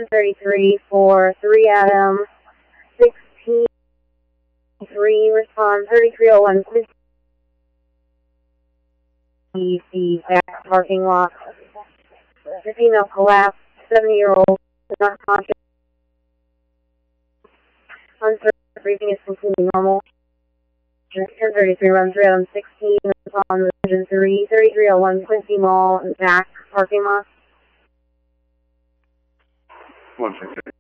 1033 for 3 Adam 16-3, respond 3301 Quincy back parking lot. The female collapsed, 70-year-old, not conscious. Uncertain, breathing is completely normal. 1033 runs 3 Adam 16, respond Region 3, 3301 Quincy Mall, back parking lot. 160.